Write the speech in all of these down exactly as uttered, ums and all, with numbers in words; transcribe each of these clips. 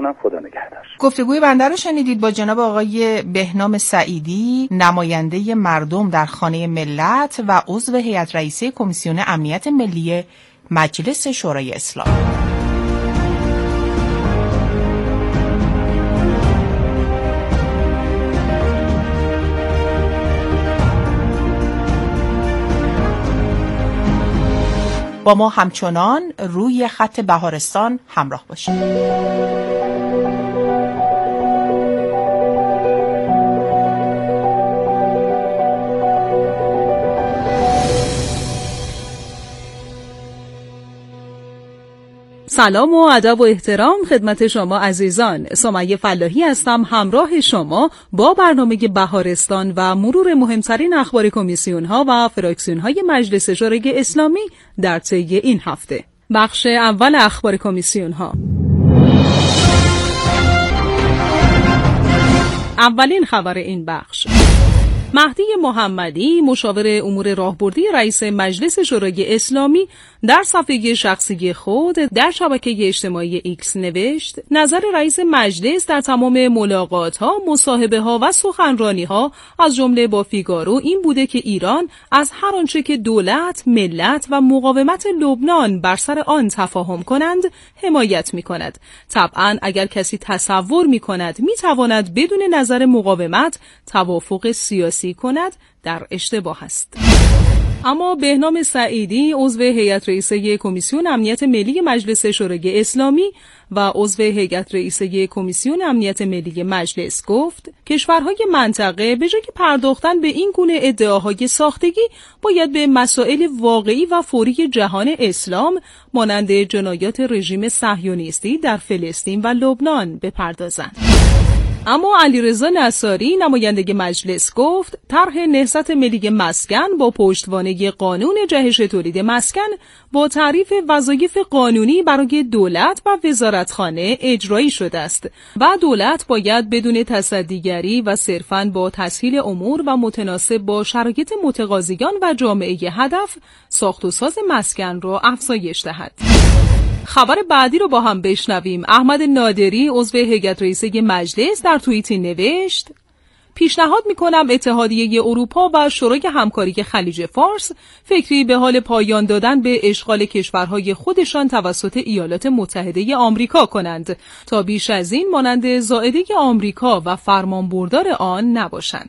میکنم. خدا نگهدار. گفتگوی بنده رو شنیدید با جناب آقای بهنام سعیدی، نماینده مردم در خانه ملت و عضو هیئت رئیسه کمیسیون امنیت ملی مجلس شورای اسلامی. با ما همچنان روی خط بهارستان همراه باشید. سلام و ادب و احترام خدمت شما عزیزان. سمیه فلاحی هستم، همراه شما با برنامه بهارستان و مرور مهمترین اخبار کمیسیون ها و فراکسیون های مجلس شورای اسلامی در طی این هفته. بخش اول اخبار کمیسیون ها. اولین خبر این بخش: مهدی محمدی، مشاور امور راهبردی رئیس مجلس شورای اسلامی، در صفحه شخصی خود در شبکه اجتماعی ایکس نوشت: نظر رئیس مجلس در تمام ملاقات‌ها، مصاحبه‌ها و سخنرانی‌ها از جمله با فیگارو این بوده که ایران از هر آنچه که دولت، ملت و مقاومت لبنان بر سر آن تفاهم کنند حمایت می‌کند. طبعاً اگر کسی تصور می‌کند می‌تواند بدون نظر مقاومت توافق سیاسی کند، در اشتباه است. اما بهنام سعیدی، عضو هیئت رئیسه کمیسیون امنیت ملی مجلس شورای اسلامی و عضو هیئت رئیسه کمیسیون امنیت ملی مجلس، گفت کشورهای منطقه به جای پرداختن به این گونه ادعاهای ساختگی باید به مسائل واقعی و فوری جهان اسلام مانند جنایات رژیم صهیونیستی در فلسطین و لبنان بپردازند. اما علیرضا نصاری، نماینده مجلس، گفت طرح نهضت ملی مسکن با پشتوانه قانون جهش تولید مسکن با تعریف وظایف قانونی برای دولت و وزارتخانه اجرایی شده است و دولت باید بدون تصدیگری و صرفاً با تسهیل امور و متناسب با شرایط متقاضیان و جامعه هدف ساخت و ساز مسکن را افزایش دهد. خبر بعدی رو با هم بشنویم. احمد نادری، عضو هیئت رئیسه مجلس، در توییتی نوشت: پیشنهاد می‌کنم اتحادیه اروپا و شورای همکاری خلیج فارس فکری به حال پایان دادن به اشغال کشورهای خودشان توسط ایالات متحده آمریکا کنند تا بیش از این مانند زائده آمریکا و فرمانبردار آن نباشند.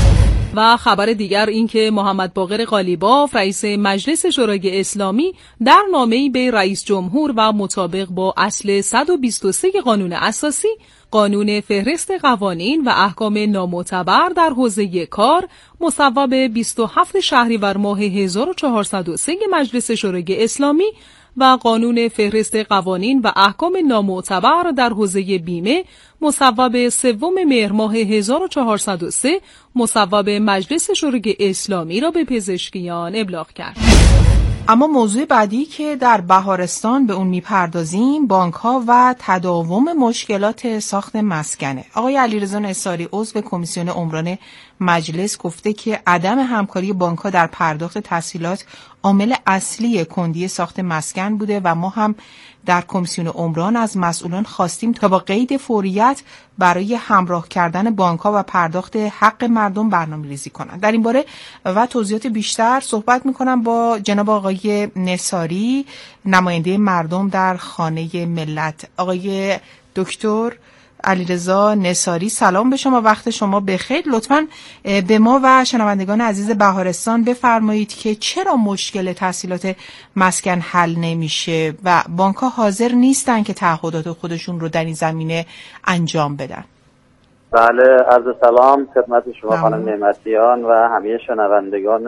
و خبر دیگر این که محمد باقر قالیباف، رئیس مجلس شورای اسلامی، در نامه‌ای به رئیس جمهور و مطابق با اصل صد و بیست و سه قانون اساسی، قانون فهرست قوانین و احکام نامعتبر در حوزه کار مصوب بیست و هفتم شهریور ماه هزار و چهارصد و سه مجلس شورای اسلامی و قانون فهرست قوانین و احکام نامعتبر در حوزه بیمه مصوب سوم مهر ماه هزار و چهارصد و سه مصوب مجلس شورای اسلامی را به پزشکیان ابلاغ کرد. اما موضوع بعدی که در بهارستان به اون میپردازیم، بانک‌ها و تداوم مشکلات ساخت مسکنه. آقای علیرضا نصاری، عضو کمیسیون عمران مجلس، گفته که عدم همکاری بانک‌ها در پرداخت تسهیلات عامل اصلی کندی ساخت مسکن بوده و ما هم در کمیسیون عمران از مسئولان خواستیم تا با قید فوریت برای همراه کردن بانک‌ها و پرداخت حق مردم برنامه‌ریزی کنند. در این باره و توضیحات بیشتر صحبت می‌کنم با جناب آقای نصاری، نماینده مردم در خانه ملت. آقای دکتر علیرضا نصاری، سلام به شما، وقت شما بخیر. لطفاً به ما و شنوندگان عزیز بهارستان بفرمایید که چرا مشکل تسهیلات مسکن حل نمیشه و بانک‌ها حاضر نیستن که تعهدات خودشون رو در این زمینه انجام بدن. بله، عرض سلام خدمت شما خانم نعمتیان و همه شنوندگان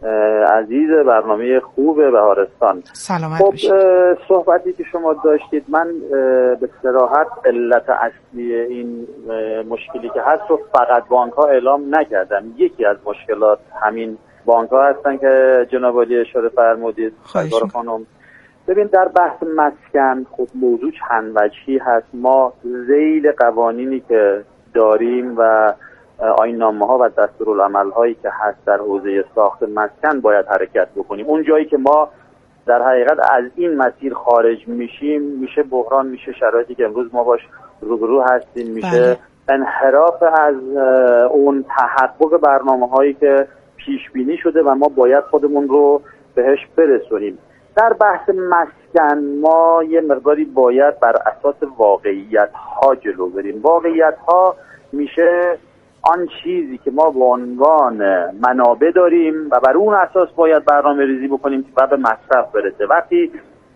عزیز برنامه خوب بهارستان. سلامت خب باشید. صحبتی که شما داشتید، من به صراحت علت اصلی این مشکلی که هست رو فقط بانک ها اعلام نکردم. یکی از مشکلات همین بانک ها هستن که جناب عالی اشاره فرمودید خانم. ببین، در بحث مسکن خود موضوع چند وجهی هست. ما ذیل قوانینی که داریم و آیین‌نامه ها و دستورالعمل هایی که هست در حوزه ساخت مسکن باید حرکت بکنیم. اون جایی که ما در حقیقت از این مسیر خارج میشیم میشه بحران، میشه شرایطی که امروز ما باش روبرو هستیم، میشه بله. انحراف از اون تحقق برنامه‌هایی که پیش بینی شده و ما باید خودمون رو بهش برسونیم. در بحث مسکن ما یه مقداری باید بر اساس واقعیت ها جلو بریم. واقعیت ها میشه آن چیزی که ما به عنوان منابع داریم و بر اون اساس باید برنامه ریزی بکنیم که به مصرف برسه. وقتی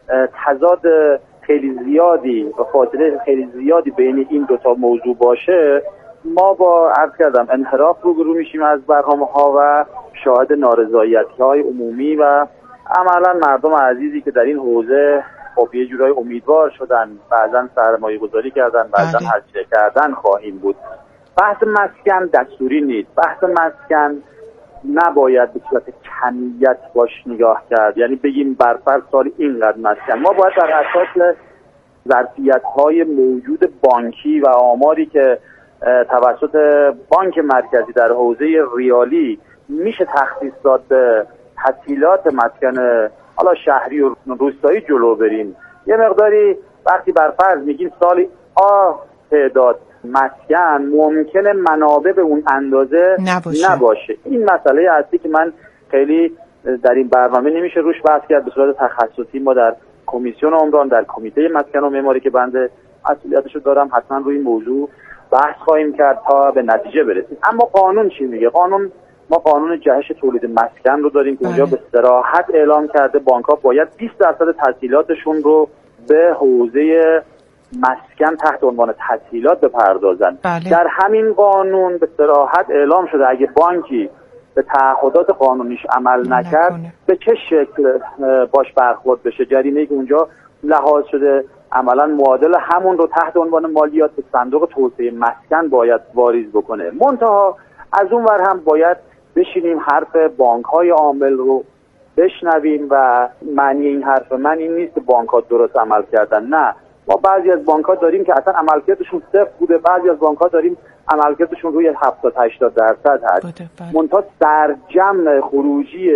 تضاد خیلی زیادی و فاصله خیلی زیادی بین این دوتا موضوع باشه، ما با عرض کردم انحراف روبرو میشیم از برنامه ها و شاهد نارضایتی های عمومی و عملا مردم عزیزی که در این حوزه خب یه جورای امیدوار شدن، بعضا سرمایه گذاری کردن، بعضا هزینه کردن خواهیم بود. بحث مسکن دستوری نیست. بحث مسکن نباید به صورت کمیت باش نگاه کرد، یعنی بگیم بر فرض سال اینقدر مسکن. ما باید بر اساس ظرفیت‌های موجود بانکی و آماری که توسط بانک مرکزی در حوزه ریالی میشه تخصیص داد به تسهیلات مسکن حالا شهری و روستایی جلو بریم. یه مقداری وقتی بر فرض میگیم سال آ تعداد مسکن، ممکنه منابع به اون اندازه نباشه. نباشه. این مسئله اصلی که من خیلی در این برنامه نمیشه روش بحث کرد. به صورت تخصصی ما در کمیسیون عمران، در کمیته مسکن و معماری که بنده مسئولیتشو دارم، حتما روی این موضوع بحث خواهیم کرد تا به نتیجه برسیم. اما قانون چی میگه؟ قانون ما قانون جهش تولید مسکن رو داریم که اونجا به صراحت اعلام کرده بانک‌ها باید بیست درصد تسهیلاتشون رو به حوزه مسکن تحت عنوان تسهیلات بپردازن. بله. در همین قانون به صراحت اعلام شده اگه بانکی به تعهدات قانونیش عمل نکرد نکنه. به چه شکل باش برخورد بشه. جریمه‌ای که اونجا لحاظ شده عملا معادل همون رو تحت عنوان مالیات به صندوق توسعه مسکن باید واریز بکنه. منتها از اون ور هم باید بشینیم حرف بانک‌های عامل رو بشنویم و معنی این حرف من این نیست که بانک‌ها درست عمل کردن. نه، ما بعضی از بانک‌ها داریم که اصلا عملکردشون صفر بوده، بعضی از بانک‌ها داریم عملکردشون روی هفتاد هشتاد درصد هست. منتها سرجم خروجی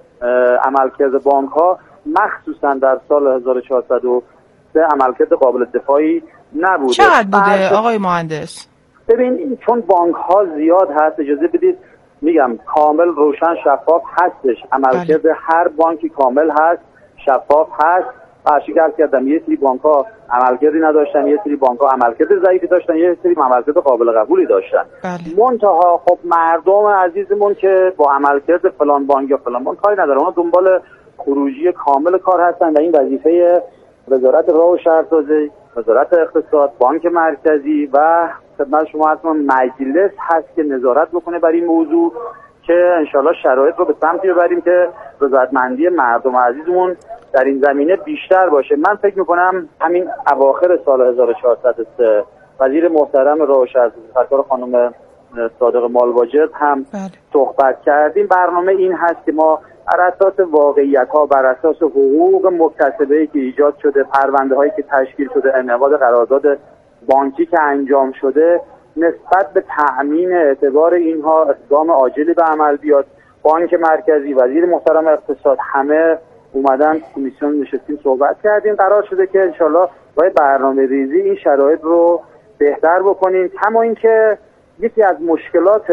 عملکرد بانک‌ها مخصوصا در سال هزار و چهارصد و سه عملکرد قابل دفاعی نبوده. چقدر بوده آقای مهندس؟ ببین چون بانک‌ها زیاد هست، اجازه بدید میگم کامل روشن شفاف هستش. عملکرد بله. هر بانکی کامل هست، شفاف هست. اشکال کرد کردم یه سری بانک‌ها عملکردی نداشتن، یه سری بانک‌ها عملکرد ضعیفی داشتن، یه سری عملکرد قابل قبولی داشتن. بله. منتها خب مردم عزیزمون که با عملکرد فلان بانک یا فلان بانک کاری ندارن، اونا دنبال خروجی کامل کار هستن و این وظیفه وزارت راه و شهرسازی، وزارت اقتصاد، بانک مرکزی و خدمت شما حتما مجلس هست که نظارت بکنه بر این موضوع که انشالله شرایط رو به سمتی ببریم که رضایتمندی مردم عزیزمون در این زمینه بیشتر باشه. من فکر میکنم همین اواخر سال هزار و چهارصد و سه وزیر محترم راه و شهرسازی سرکار خانم صادق مالواجد هم بله. صحبت کردیم. برنامه این هست که ما بر اساس واقعیت‌ها، بر اساس حقوق مکتسبه‌ای که ایجاد شده، پرونده‌هایی که تشکیل شده، انعقاد قرارداد بانکی که انجام شده، نسبت به تأمین اعتبار اینها اقدام عاجلی به عمل بیاد. بانک مرکزی، وزیر محترم اقتصاد همه اومدن کمیسیون نشستیم صحبت کردیم. قرار شده که انشالله باید برنامه ریزی این شرایط رو بهتر بکنیم. کما اینکه یکی از مشکلات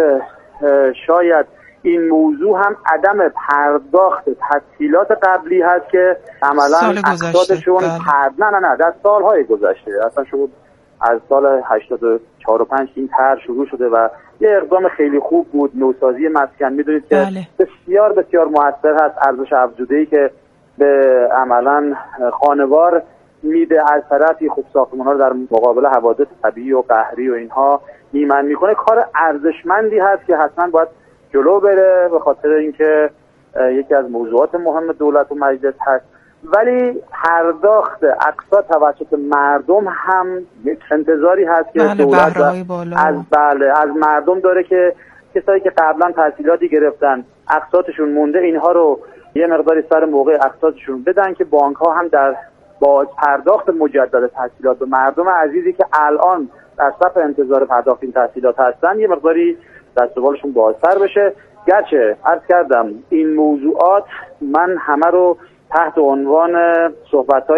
شاید این موضوع هم عدم پرداخت تسهیلات قبلی هست که عملا اقساطشون پرد نه نه نه در سالهای گذشته اصلا شما از سال هشتاد و چهار و پنج این طرح شروع شده و یه اقدام خیلی خوب بود. نوسازی مسکن میدونید که بله. بسیار بسیار موثر هست. ارزش افزوده‌ای که به عملا خانوار میده از طرفی خوب ساختمان‌ها رو در مقابل حوادث طبیعی و قهری و اینها ایمن میکنه. کار ارزشمندی هست که حتما باید جلو بره به خاطر اینکه یکی از موضوعات مهم دولت و مجلس هست. ولی پرداخت اقساط توسط مردم هم یک انتظاری هست که بله دولت از بله از مردم داره که کسایی که قبلا تسهیلاتی گرفتن اقساطشون مونده اینها رو یه مقداری سر موقع اقساطشون بدن که بانک ها هم در با پرداخت مجدد تسهیلات به مردم عزیزی که الان در صف انتظار پرداخت این تسهیلات هستن یه مقداری دست و بالشون بازتر بشه. گرچه عرض کردم این موضوعات من همه رو تحت عنوان صحبت‌های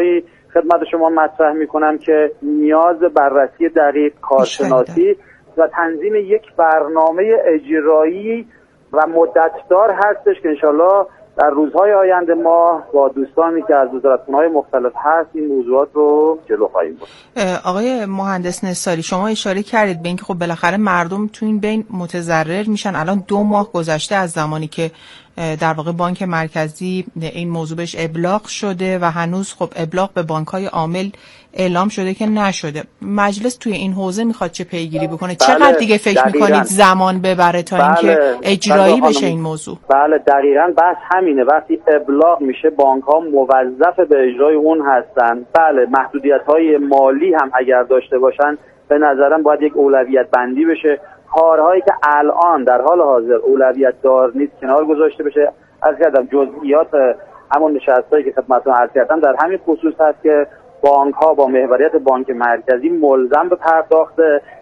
خدمت شما مطرح میکنم که نیاز بررسی دقیق، کارشناسی و تنظیم یک برنامه اجرایی و مدتدار هستش که انشالله در روزهای آینده ما با دوستانی که از وزارتخونه‌های مختلف هست این موضوعات رو جلو خواهیم برد. آقای مهندس نثاری، شما اشاره کردید به اینکه خب بالاخره مردم تو این بین متضرر میشن. الان دو ماه گذشته از زمانی که در واقع بانک مرکزی این موضوع بهش ابلاغ شده و هنوز خب ابلاغ به بانک‌های عامل اعلام شده که نشده. مجلس توی این حوزه میخواد چه پیگیری بکنه؟ بله، چقدر دیگه فکر دقیقاً. میکنید زمان ببره تا بله، اینکه اجرایی بله بشه این موضوع؟ بله دقیقاً بحث همینه. وقتی ابلاغ میشه بانک‌ها موظف به اجرای اون هستن. بله محدودیت‌های مالی هم اگر داشته باشن به نظرم باید یک اولویت بندی بشه. کارهایی که الان در حال حاضر اولویت دار نیست کنار گذاشته بشه. از کردم جزئیات همون نشستایی که خدمتتون عرض کردم در همین خصوص هست که بانک ها با محوریت بانک مرکزی ملزم به پرداخت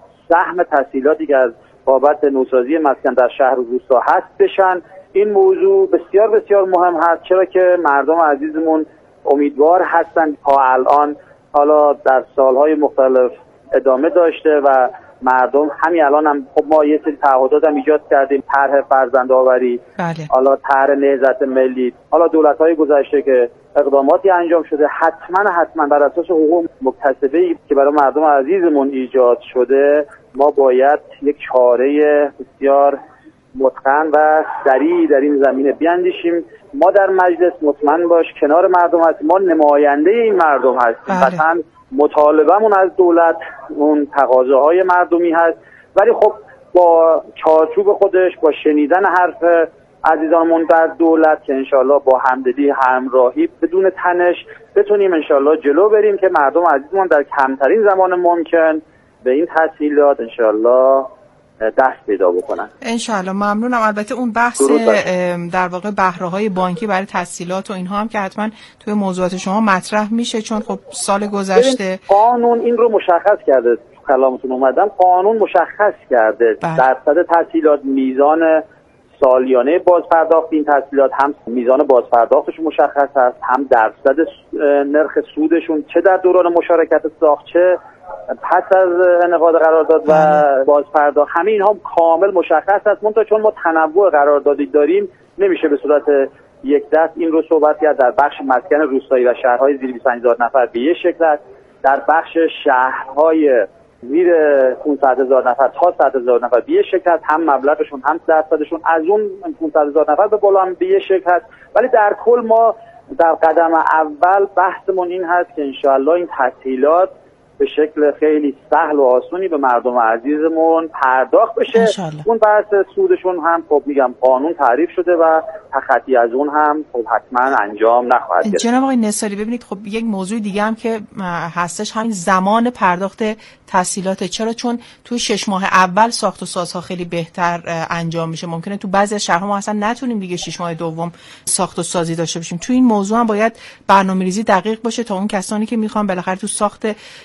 سهم تسهیلاتی که از بابت نوسازی مسکن در شهر و روستا هست بشن. این موضوع بسیار بسیار مهم هست، چرا که مردم عزیزمون امیدوار هستند. تا الان حالا در سالهای مختلف ادامه داشته و مردم همین الان هم خب ما یه سری تعهدات هم ایجاد کردیم، طرح فرزندآوری، بله. حالا طرح نهضت ملی، حالا دولت‌های گذشته که اقداماتی انجام شده. حتما حتما بر اساس حقوق مکتسبه‌ای که برای مردم عزیزمون ایجاد شده ما باید یک چاره بسیار متقن و سریع در این زمینه بیاندیشیم. ما در مجلس مطمئن باش کنار مردم هستیم، ما نماینده این مردم هستیم. مثلا بله. مطالبهمون از دولت اون تقاضاهای مردمی هست، ولی خب با چارچوب خودش، با شنیدن حرف عزیزانمون در دولت که انشالله با همدلی همراهی بدون تنش بتونیم انشالله جلو بریم که مردم عزیزمون در کمترین زمان ممکن به این تسهیلات انشالله دست پیدا بکنن. انشالله. ممنونم. البته اون بحث در واقع بهره‌های بانکی برای تسهیلات و اینها هم که حتما توی موضوعات شما مطرح میشه، چون خب سال گذشته قانون این رو مشخص کرده. کلامتون اومدم، قانون مشخص کرده درصد تسهیلات، میزان سالیانه بازپرداخت این تسهیلات، هم میزان بازپرداختشون مشخص هست، هم درصد نرخ سودشون چه در دوران مشارکت ساخت چه پس از انعقاد قرارداد و بازپرداخت، همه اینها کامل مشخص است. منتها چون ما تنوع قراردادی داریم نمیشه به صورت یک دست این رو صحبت کرد. در بخش مسکن روستایی و شهرهای زیر بیست و پنج هزار نفر به یک شکل است، در بخش شهرهای زیر پانصد هزار نفر تا صد هزار نفر به یک شکل است، هم مبلغشون هم درصدشون از اون پانصد هزار نفر به بالا هم به یک شکل است. ولی در کل ما در قدم اول بحثمون این هست که انشاءالله این تسهیلات به شکل خیلی سهل و آسونی به مردم عزیزمون پرداخت بشه. انشالله. اون بحث سودشون هم خب میگم قانون تعریف شده و تخطی از اون هم خب حتما انجام نخواهد گرفت. جناب آقای نثاری، ببینید خب یک موضوع دیگه هم که هستش همین زمان پرداخت تسهیلات. چرا؟ چون توی شش ماه اول ساخت و سازها خیلی بهتر انجام میشه. ممکنه تو بعضی از شهرها ما اصلا نتونیم دیگه شش ماه دوم ساخت و سازی داشته باشیم. تو این موضوع هم باید برنامه‌ریزی دقیق باشه تا اون کسانی که میخوان بالاخره تو ساخت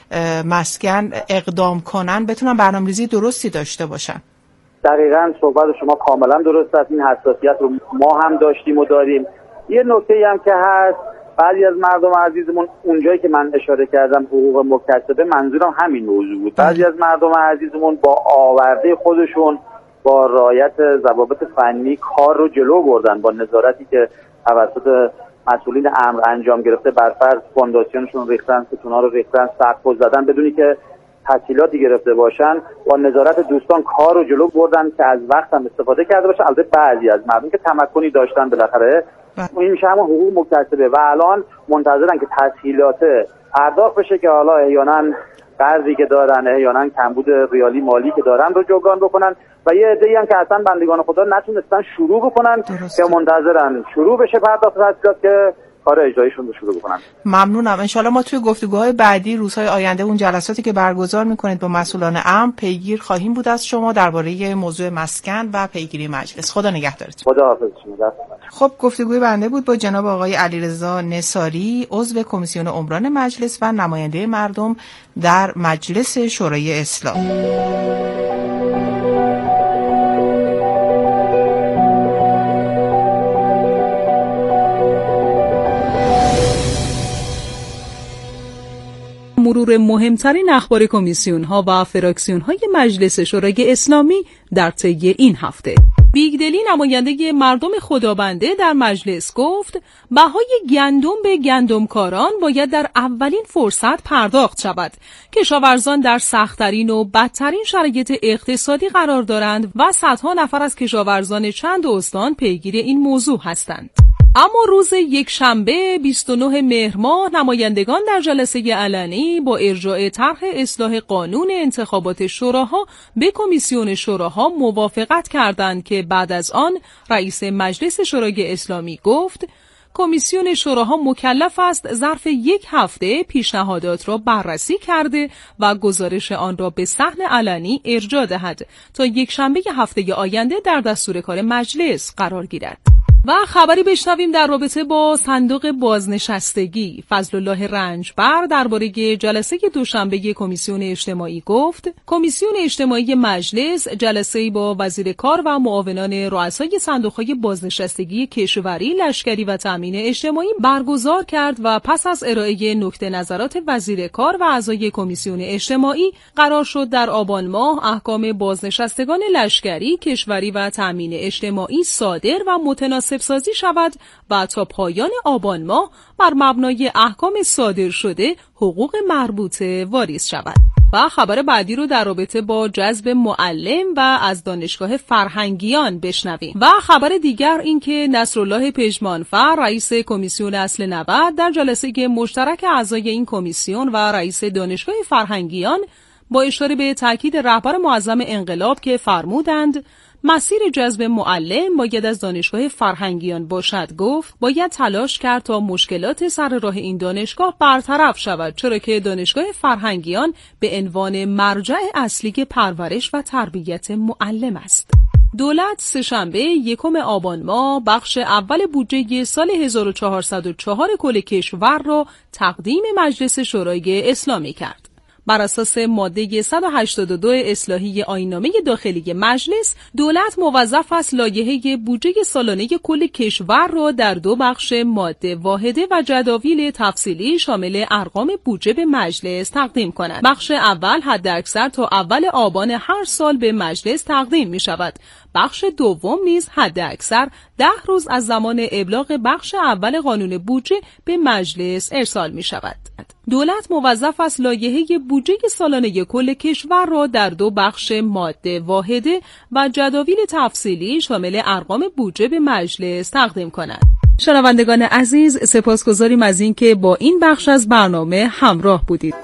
مسکن اقدام کنن بتونن برنامه‌ریزی درستی داشته باشن. دقیقاً صحبت شما کاملا درست است. این حساسیت رو ما هم داشتیم و داریم. یه نکته‌ای هم که هست، بعضی از مردم عزیزمون اونجایی که من اشاره کردم حقوق مکتسبه، منظورم همین موضوع بود. بعضی از مردم عزیزمون با آورده خودشون با رعایت ضوابط فنی کار رو جلو بردن، با نظارتی که توسط مسئولین امر انجام گرفته، بر فرض فونداسیونشون ریختن، ستون‌ها رو ریختن، سقف زدن بدونی که تسهیلاتی گرفته باشن، با نظارت دوستان کار رو جلو بردن که از وقت هم استفاده کرده باشن. البته بعضی از مردم که تمکنی داشتن بالاخره این میشه همون حقوق مکتسبه و الان منتظرن که تسهیلات پرداخت بشه که حالا احیانا قرضی که دارن، احیانا کمبود ریالی مالی که دارن رو جبران بکنن و یه عده‌ای هم که اصلا بندگان خدا نتونستن شروع بکنن درسته. که منتظرن شروع بشه پرداخت تسهیلات که کار اجرایشون رو شروع بکنن. ممنونم. انشالله ما توی گفتگوهای بعدی روزهای آینده اون جلساتی که برگزار میکنید با مسئولان امر پیگیر خواهیم بود از شما درباره موضوع مسکن و پیگیری مجلس. خدا نگهدارتون. خدا حافظ شما. خب گفتگوی بنده بود با جناب آقای علیرضا نثاری، عضو کمیسیون عمران مجلس و نماینده مردم در مجلس شورای اسلام. مرور مهمترین اخبار کمیسیون‌ها و فراکسیون‌های مجلس شورای اسلامی در طی این هفته. بیگدلی نماینده مردم خدابنده در مجلس گفت بهای گندم به گندمکاران باید در اولین فرصت پرداخت شود. کشاورزان در سخت‌ترین و بدترین شرایط اقتصادی قرار دارند و صدها نفر از کشاورزان چند استان پیگیر این موضوع هستند. اما روز یک شنبه بیست و نه مهر ماه نمایندگان در جلسه علنی با ارجاع طرح اصلاح قانون انتخابات شوراها به کمیسیون شوراها موافقت کردند که بعد از آن رئیس مجلس شورای اسلامی گفت کمیسیون شوراها مکلف است ظرف یک هفته پیشنهادات را بررسی کرده و گزارش آن را به صحن علنی ارجاع دهد تا یک شنبه هفته آینده در دستور کار مجلس قرار گیرد. و خبری بشنویم در رابطه با صندوق بازنشستگی. فضل الله رنجبر درباره جلسه دوشنبه کمیسیون اجتماعی گفت کمیسیون اجتماعی مجلس جلسه‌ای با وزیر کار و معاونان رؤسای صندوق‌های بازنشستگی کشوری، لشکری و تامین اجتماعی برگزار کرد و پس از ارائه نکته نظرات وزیر کار و اعضای کمیسیون اجتماعی قرار شد در آبان ماه احکام بازنشستگان لشکری، کشوری و تامین اجتماعی صادر و متناسب سازی شود و تا پایان آبان ماه بر مبنای احکام صادر شده حقوق مربوطه واریز شود. و خبر بعدی رو در رابطه با جذب معلم و از دانشگاه فرهنگیان بشنویم. و خبر دیگر این که نصرالله پژمانفر رئیس کمیسیون اصل نود در جلسه مشترک اعضای این کمیسیون و رئیس دانشگاه فرهنگیان با اشاره به تاکید رهبر معظم انقلاب که فرمودند مسیر جذب معلم باید از دانشگاه فرهنگیان باشد، گفت باید تلاش کرد تا مشکلات سر راه این دانشگاه برطرف شود، چرا که دانشگاه فرهنگیان به عنوان مرجع اصلی پرورش و تربیت معلم است. دولت سه‌شنبه یکم آبان ماه بخش اول بودجه سال هزار و چهارصد و چهار کل کشور را تقدیم مجلس شورای اسلامی کرد. بر اساس ماده صد و هشتاد و دو اصلاحی آیین‌نامه داخلی مجلس، دولت موظف است لایحه بودجه سالانه کل کشور را در دو بخش ماده واحده و جداول تفصیلی شامل ارقام بودجه به مجلس تقدیم کند. بخش اول حداکثر تا اول آبان هر سال به مجلس تقدیم می شود. بخش دوم نیز حداکثر ده روز از زمان ابلاغ بخش اول قانون بودجه به مجلس ارسال می شود. دولت موظف است لایحه بودجه سالانه کل کشور را در دو بخش ماده واحده و جداول تفصیلی شامل ارقام بودجه به مجلس تقدیم کند. شنوندگان عزیز، سپاسگزاریم از اینکه با این بخش از برنامه همراه بودید.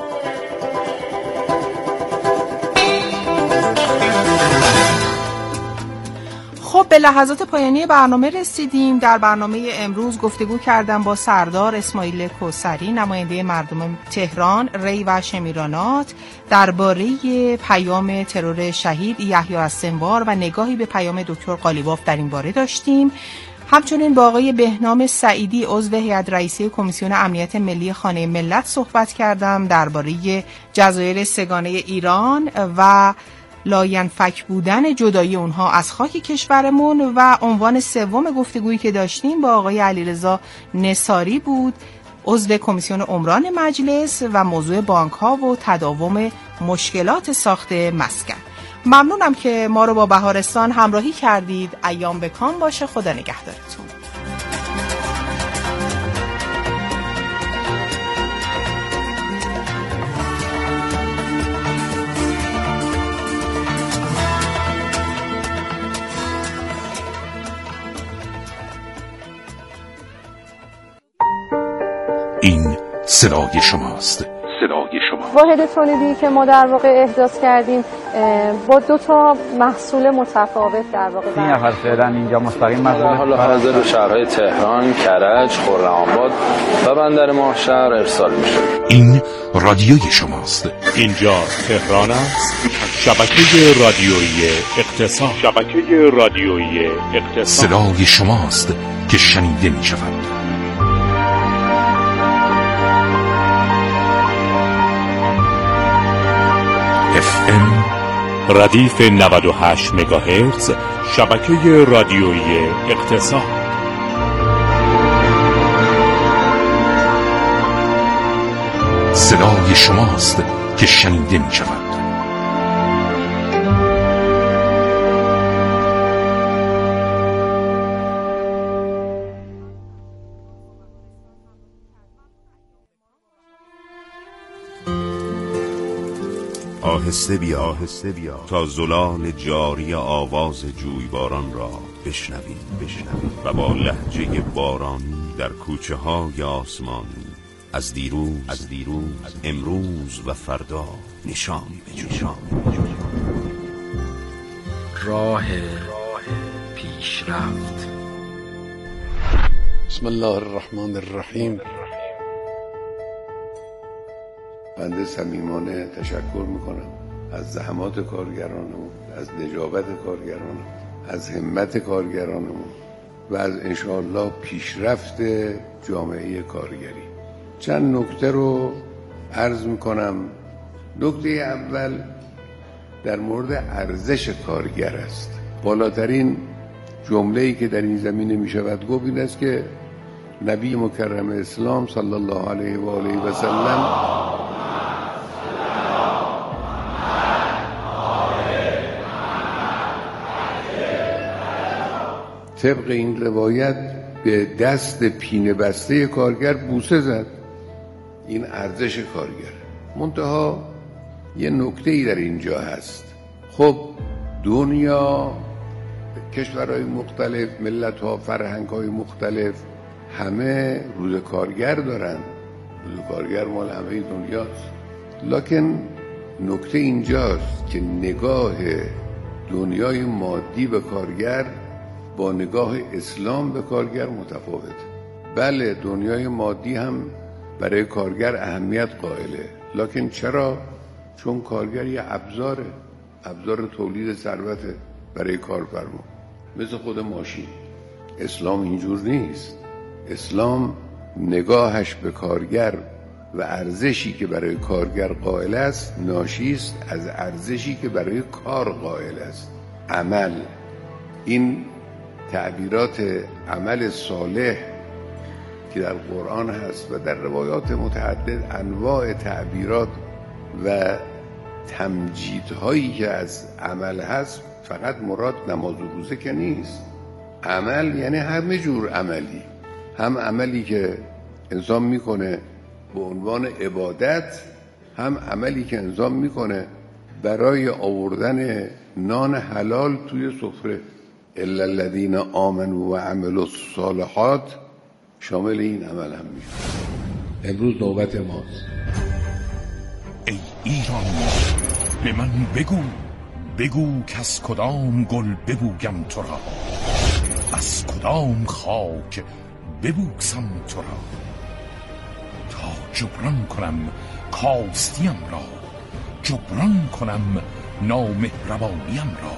خب به لحظات پایانی برنامه رسیدیم. در برنامه امروز گفتگو کردم با سردار اسماعیل کوثری، نماینده مردم تهران، ری و شمیرانات، درباره پیام ترور شهید یحیی از سنوار و نگاهی به پیام دکتر قالیباف در این باره داشتیم. همچنین با آقای بهنام سعیدی عضو هیئت رئیسه کمیسیون امنیت ملی خانه ملت صحبت کردم درباره جزایر سه‌گانه ایران و لاینفک بودن جدایی اونها از خاک کشورمون. و عنوان سوم گفتگویی که داشتیم با آقای علیرضا نصاری بود، عضو کمیسیون عمران مجلس، و موضوع بانک ها و تداوم مشکلات ساخت مسکن. ممنونم که ما رو با بهارستان همراهی کردید. ایام بکام باشه. خدا نگهدارتون. این صدای شماست. صدای شما. واحد تولیدی که ما در واقع احداث کردیم با دو تا محصول متفاوت در واقع این نفر فعلا اینجا مستقیم محصول حالا حاضر به شهرهای تهران، کرج، خرم‌آباد و بندر ماهشهر ارسال میشه. این رادیوی شماست. اینجا تهران است. شبکه رادیویی اقتصاد. شبکه رادیویی اقتصاد. صدای شماست که شنیده می شود. اف ام ردیف نود و هشت مگاهرتز، شبکه رادیویی اقتصاد. صدای صدای شماست که شنیده می شود. آهسته بیا آهسته بیا تا زلال جاری آواز جویباران را بشنوی بشنوی و با لهجه بارانی در کوچه های آسمانی از دیروز از دیروز امروز و فردا نشانی بجو راه پیشرفت. بسم الله الرحمن الرحیم. بنده صمیمانه تشکر میکنم از زحمات کارگرانمون، از نجابت کارگرانمون، از همت کارگرانمون و از انشاءالله پیشرفت جامعه کارگری. چند نکته رو عرض میکنم. نکته اول در مورد ارزش کارگر است. بالاترین جمله‌ای که در این زمینه میشود گفت این است که نبی مکرم اسلام صلی الله علیه و آله و سلم طبق این روایت به دست پینه بسته کارگر بوسه زد. این ارزش کارگر. منتها یه نکته‌ای در اینجا هست. خب دنیا، کشورهای مختلف، ملت‌ها، فرهنگ‌های مختلف همه روز کارگر دارن. روز کارگر مال همه دنیاست. لکن نکته اینجاست که نگاه دنیای مادی به کارگر با نگاه اسلام به کارگر متفاوته. بله دنیای مادی هم برای کارگر اهمیت قائله، لکن چرا؟ چون کارگر یه ابزاره، ابزار تولید ثروته برای کارفرما، مثل خود ماشین. اسلام اینجور نیست. اسلام نگاهش به کارگر و ارزشی که برای کارگر قائل است ناشی است از ارزشی که برای کار قائل است. عمل. این تعبیرات عمل صالح که در قرآن هست و در روایات متعدد انواع تعبیرات و تمجیدهایی که از عمل هست، فقط مراد نماز و روزه که نیست. عمل یعنی همه جور عملی، هم عملی که انسان میکنه به عنوان عبادت، هم عملی که انسان میکنه برای آوردن نان حلال توی سفره. الا الذین آمنوا و عملوا الصالحات شامل این عمل هم میشه. امروز نوبت ماست. ای ایران به من بگو، بگو که از کدام گل ببویم تو را، از کدام خاک ببوسم تو را، تا جبران کنم کاستیم را، جبران کنم نامهربانیم را،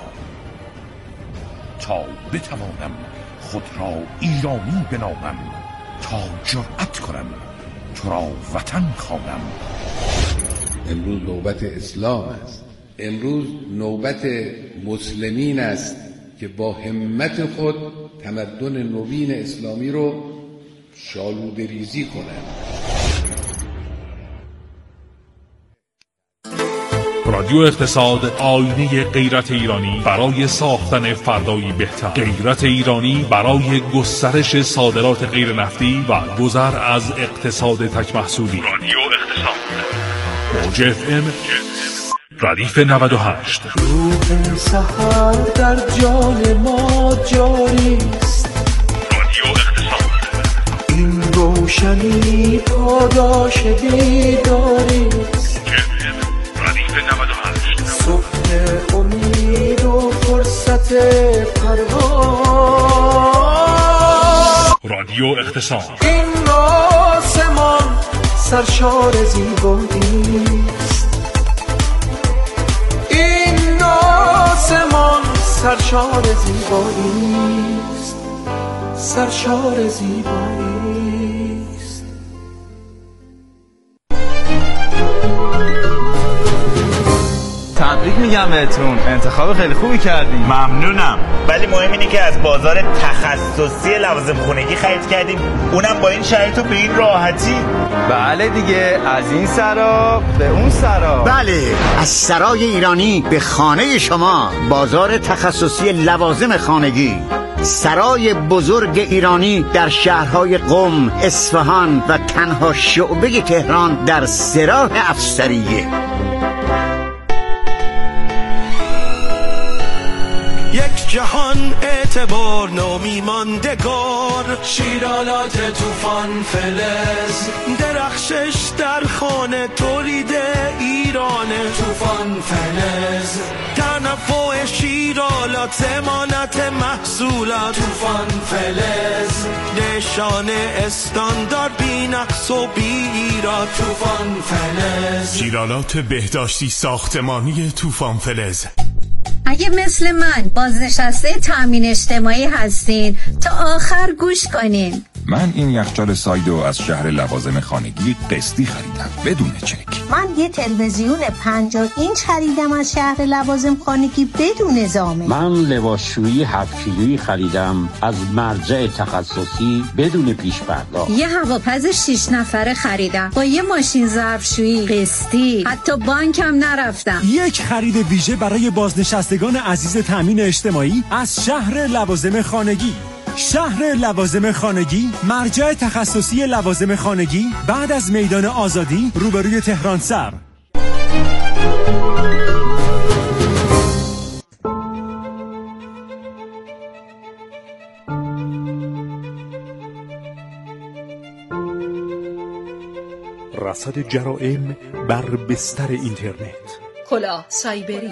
تا بتوانم خود را ایرانی بنامم، تا جرأت کنم تو را وطن خوانم. امروز نوبت اسلام است. امروز نوبت مسلمین است که با همت خود تمدن نوین اسلامی رو شالوده ریزی کنند. رادیو اقتصاد، آینه غیرت ایرانی برای ساختن فردایی بهتر. غیرت ایرانی برای گسترش صادرات غیر نفتی و گذر از اقتصاد تک محصولی. رادیو اقتصاد، موج اف ام ردیف نود و هشت. روح سحر در جان ما جاری است. رادیو اقتصاد، این روشنی پاداش بیداری است. صبح امید و فرصت پرواز. رادیو اقتصاد. این آسمان سرشار زیبایی است. این آسمان سرشار زیبایی است. سرشار زیبایی است. تبریک میگم بهتون، انتخاب خیلی خوبی کردیم. ممنونم، ولی مهم اینه که از بازار تخصصی لوازم خونگی خرید کردیم، اونم با این شرایط و به این راحتی. بله دیگه، از این سرا به اون سرا. بله، از سرای ایرانی به خانه شما، بازار تخصصی لوازم خانگی، سرای بزرگ ایرانی در شهرهای قم، اصفهان و تنها شعبه تهران در سراح افسریه. یک جهان اعتبار نامی ماندگار، شیرالات طوفان فلز، درخشش در خانه تولید ایران، طوفان فلز، تنوع شیرالات، ضمانت محصولات، طوفان فلز، نشان استاندارد بی نقص و بی ایراد، طوفان فلز. شیرالات بهداشتی ساختمانی طوفان فلز. اگه مثل من بازنشسته تامین اجتماعی هستین تا آخر گوش کنین. من این یخچال سایدو از شهر لوازم خانگی قسطی خریدم بدون چک. من یه تلویزیون پنجاه اینچ خریدم از شهر لوازم خانگی بدون زامن. من لباسشویی هفت کیلویی خریدم از مرجع تخصصی بدون پیش پرداخت. یه هواپز شش نفره خریدم با یه ماشین ظرفشویی قسطی، حتی بانکم نرفتم. یک خرید ویژه برای بازنشستگان عزیز تامین اجتماعی از شهر لوازم خانگی. شهر لوازم خانگی، مرجع تخصصی لوازم خانگی، بعد از میدان آزادی روبروی تهران سر. رصد جرائم بر بستر اینترنت. کلاه سایبری.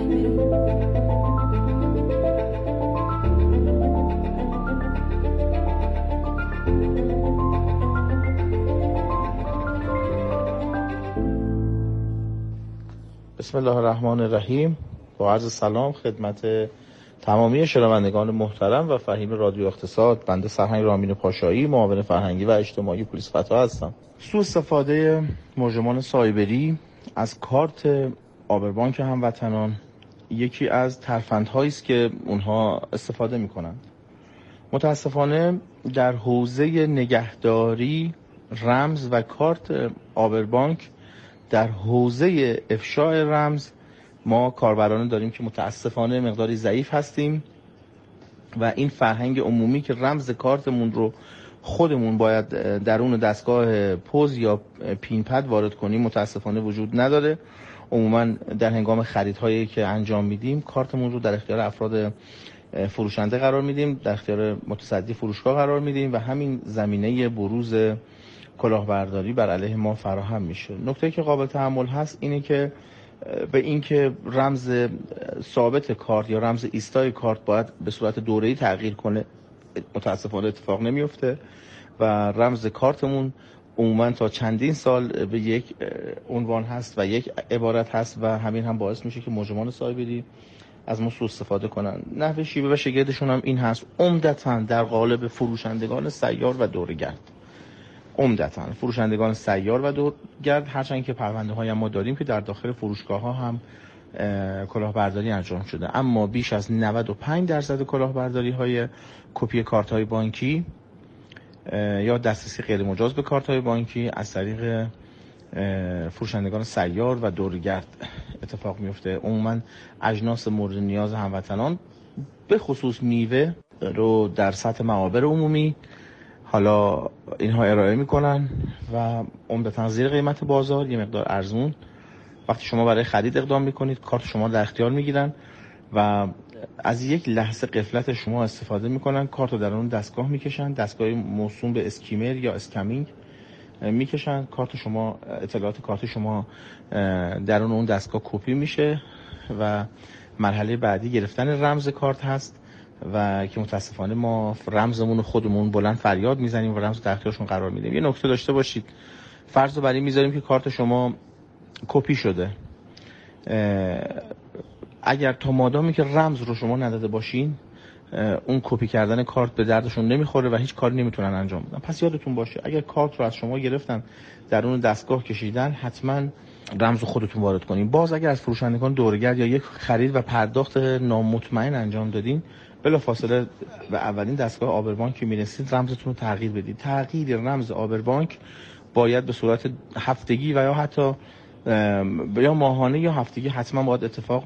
بسم الله الرحمن الرحیم. با عرض سلام خدمت تمامی شنوندگان محترم و فهیم رادیو اقتصاد. بنده سرهنگ رامین پاشایی، معاون فرهنگی و اجتماعی پلیس فتا هستم. سوء استفاده مجرمان سایبری از کارت آبربانک هموطنان یکی از ترفندهایی است که اونها استفاده میکنند. متاسفانه در حوزه نگهداری رمز و کارت آبربانک، در حوزه افشاء رمز ما کاربران داریم که متاسفانه مقداری ضعیف هستیم و این فرهنگ عمومی که رمز کارتمون رو خودمون باید درون دستگاه پوز یا پین پد وارد کنیم متاسفانه وجود نداره. عموما در هنگام خریدهایی که انجام میدیم کارتمون رو در اختیار افراد فروشنده قرار میدیم، در اختیار متصدی فروشگاه قرار میدیم و همین زمینه بروز کلاهبرداری بر علیه ما فراهم میشه. نکته که قابل تأمل هست اینه که به اینکه رمز ثابت کارت یا رمز ایستای کارت باید به صورت دوره‌ای تغییر کنه متاسفانه اتفاق نمیفته و رمز کارتمون عموما تا چندین سال به یک عنوان هست و یک عبارت هست و همین هم باعث میشه که مجرمان سایبری از ما سوء استفاده کنن. نحوه شیوه و شگردشون هم این هست، عمدتاً در قالب فروشندگان سیار و دورگرد. عمدتاً فروشندگان سیار و دورگرد، هرچند که پرونده های ما داریم که در داخل فروشگاه ها هم کلاهبرداری انجام شده، اما بیش از نود و پنج درصد کلاهبرداری های کپی کارت های بانکی یا دسترسی غیر مجاز به کارت های بانکی از طریق فروشندگان سیار و دورگرد اتفاق میفته. عموما اجناس مورد نیاز هموطنان به خصوص میوه رو در سطح معابر عمومی حالا اینها ارائه میکنن و عمدتاً زیر قیمت بازار، یه مقدار ارزون. وقتی شما برای خرید اقدام میکنید کارت شما در اختیار میگیرن و از یک لحظه غفلت شما استفاده میکنن، کارت رو در اون دستگاه میکشن، دستگاه موسوم به اسکیمر یا اسکمینگ میکشن، کارت شما، اطلاعات کارت شما در اون دستگاه کپی میشه و مرحله بعدی گرفتن رمز کارت هست و که متاسفانه ما رمزمون خودمون بلند فریاد میزنیم و رمز در اختیارشون قرار میدیم. یه نکته داشته باشید، فرض رو بر این میذاریم که کارت شما کپی شده، اگر تا مادامی که رمز رو شما نداده باشین اون کپی کردن کارت به دردشون نمیخوره و هیچ کاری نمیتونن انجام بدن. پس یادتون باشه اگر کارت رو از شما گرفتن در اون دستگاه کشیدن، حتما رمز خودتون وارد کنین. باز اگر از فروشندگان دورگرد یا یک خرید و پرداخت نامطمئن انجام دادین، بلافاصله به اولین دستگاه آبربانک که میرسید رمزتون رو تغییر بدید. تغییر رمز آبربانک باید به صورت هفتگی و یا حتی یا ماهانه یا هفتگی حتما باید اتفاق